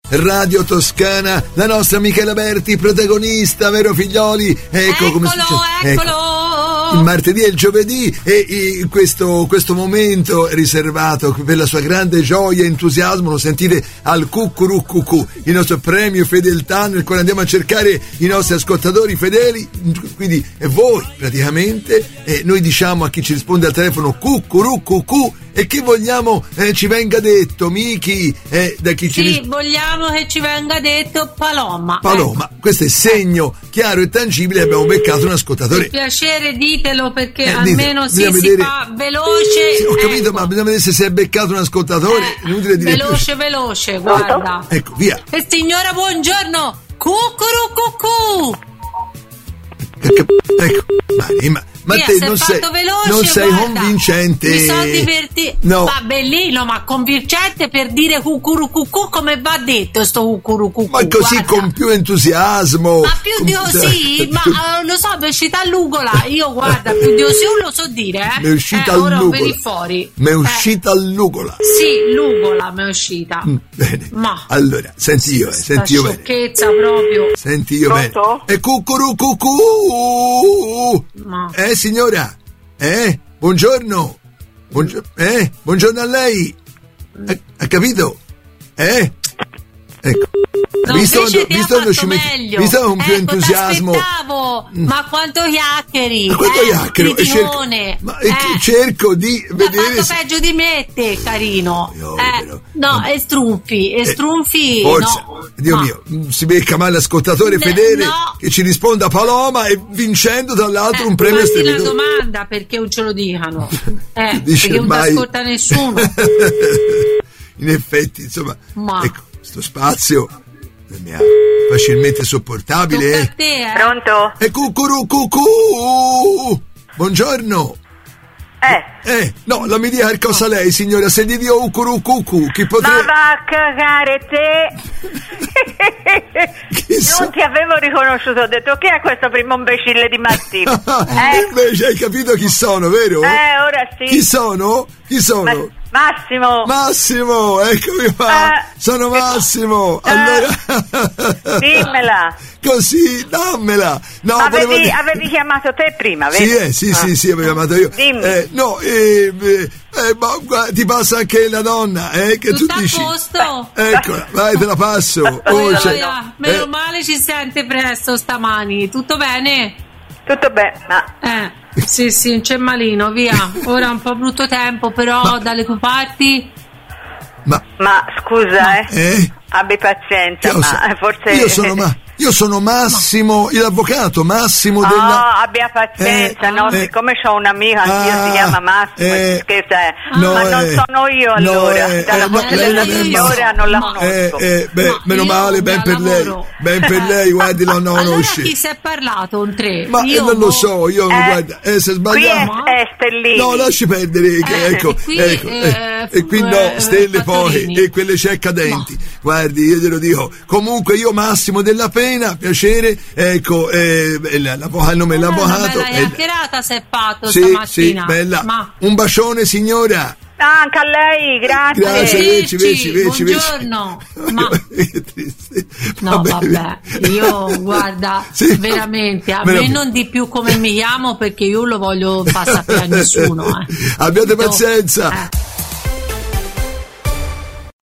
Radio Toscana, la nostra Michela Berti, protagonista, vero figlioli? Ecco come succede. Eccolo! Il martedì e il giovedì e questo momento è riservato per la sua grande gioia e entusiasmo. Lo sentite al Cucurucucù, il nostro premio fedeltà nel quale andiamo a cercare i nostri ascoltatori fedeli, quindi voi praticamente, noi diciamo a chi ci risponde al telefono Cucurucucù e che vogliamo ci venga detto, Miki, da chi ci risponde. Sì, vogliamo che ci venga detto Paloma. Questo è segno chiaro e tangibile, abbiamo beccato un ascoltatore. Per piacere ditelo, perché almeno si fa veloce. Sì, ho capito, ma bisogna vedere se si è beccato un ascoltatore. Inutile dire veloce, guarda. Ecco, via. Signora, buongiorno. Cucurucucù. Ecco, ma te non sei convincente. Mi sono divertito. No. Va bellino, ma convincente per dire cucurucucù, come va detto sto cucurucucù. Ma così, guarda, con più entusiasmo. Ma più di così, ma lo so, mi è uscita all'ugola. Io guarda, più di così lo so dire, Mi è uscita all'ugola. Vedi fuori. Mi è uscita all'ugola. Sì, l'ugola mi è uscita. Bene. Ma allora, senti io bene. Sciocchezza proprio. Senti io bene. E cucurucucù. Ma signora, buongiorno, buongiorno a lei, ha capito? Ecco, visto quando ci metti, visto con più entusiasmo. Ma quanto chiacchieri? Ma quanto chiacchiero? Cerco di vedere. Ma peggio di me te, carino. Strunfi. Forza, no. Dio mio, si becca male l'ascoltatore fedele che ci risponda Paloma e vincendo tra l'altro un premio stellitore. La domanda perché non ce lo dicano? Perché non ti ascolta nessuno. In effetti, insomma, ecco, sto spazio mi è facilmente sopportabile. Pronto? E cucurucucù. Buongiorno. No, la mi dica cosa lei, signora, se gli dico cucurucucù, chi potrebbe... Ma va a cagare te! Non ti avevo riconosciuto, ho detto che è questo primo imbecille di Mattino? Invece hai capito chi sono, vero? Ora sì. Chi sono? Massimo, eccomi qua. Sono Massimo. Allora dimmela. Così, dammela. No, avevi chiamato te prima, vero? Sì, avevo chiamato io. Dimmi. Ma ti passa anche la donna, che tu dici? Tutto a posto? Eccola, vai, te la passo. Meno male ci sente presto stamani. Tutto bene? Tutto bene, ma... Sì, non c'è malino, via. Ora è un po' brutto tempo, però dalle tue parti... Ma scusa, abbi pazienza, ma forse... Io sono Massimo, l'avvocato Massimo della... No, abbia pazienza, siccome c'ho un'amica anch'io si chiama Massimo, scherza, ma non sono io allora, dalla voce della signora non la conosco. Meno male, ben per lei, guardi, la conosce. Allora chi si è parlato un tre? Ma io non lo so, guarda, se sbagliamo... Qui è Stellini. No, lasci perdere, ecco, e qui no, stelle poi, e quelle cieca denti. Guardi, io te lo dico, comunque io Massimo della Pena, piacere, ecco, il nome dell'avvocato. Una bella chiacchierata si è fatto stamattina. Sì, bella. Un bacione, signora. Anche a lei, grazie. Veci. Buongiorno. No, vabbè, io guarda, veramente, a me non di più come mi chiamo, perché io lo voglio far sapere a nessuno. Abbiate pazienza.